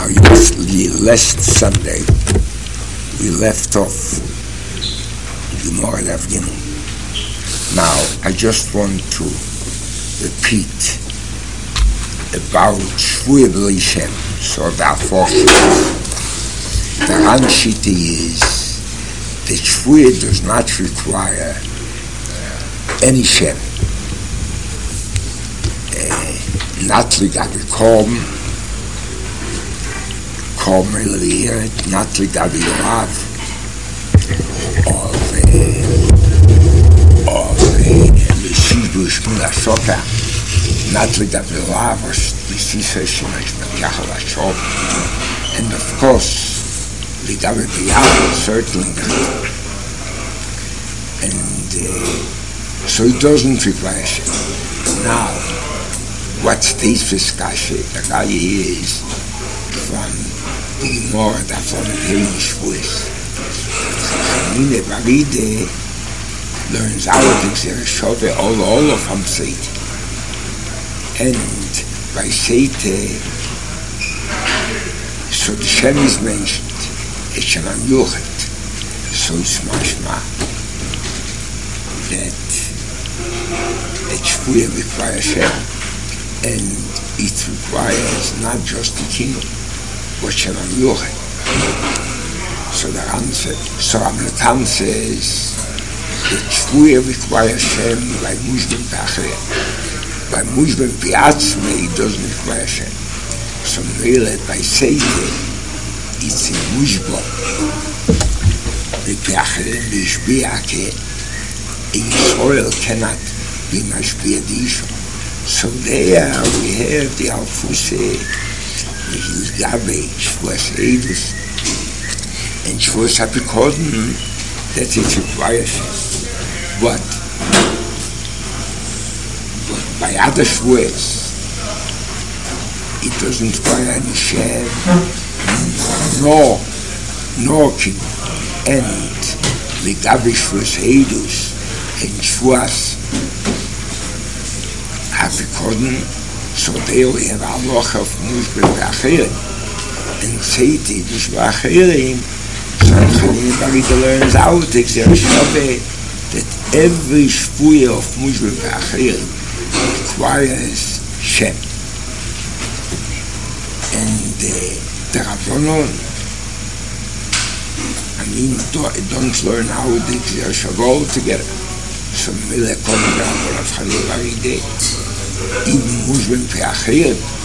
Now, last Sunday, we left off Gemara Daf Gimel. Now, I just want to repeat about Shvuah B'li Shem. So about 4 Shvuah. The Ranshita is that Shvuah does not require any Shem. Not Ligabi Kom Elieret, not Ligabi Yoav, of Meshibu Shmula Shoka, not Ligabi Yoav, or Lisisa Shemesh Yachal Ashok, and of course, Ligabi Yoav, certainly not. And so it doesn't require Shem. Now, what stays for Skashe, the guy is from the Gemara that from the Herish voice. Mine Baride learns out Xer Shove all of them Seite. And by Seite, so the Shem is mentioned, it's Shem Yuchat, so it's mashma that Shvuah requires Shem. And it requires not just the kingdom, but Shem Yuchat. So the answer, so Amletam says that Shvuah requires Shem by Mujbin Pachre. By Mujbin Piatzme, it doesn't require Shem. So really, by Seite, it's in Mujbin. The Pachre, Mishbiake, in Israel cannot be Mashbia Disho. So there we have the Alfuse, Ligabe, Shvuas Eidus, and Shvuas Apikoden, that it requires. But by other Shvuas, it doesn't require any Shem, nor King. And Ligabe Shvuas Eidus, and Shvuas Apikoden, so there we have Aloch of Mujbin B'Achirim. And Seiti, B'Achirim, so everybody learns out, Xer Shove, that every Shvuah of Mujbin B'Achirim requires Shem. And the Rabbanon, don't learn how the Xer Shove together. So Mele Kom Rabbanon of Chalil Baride, even Mujbin B'Achirim,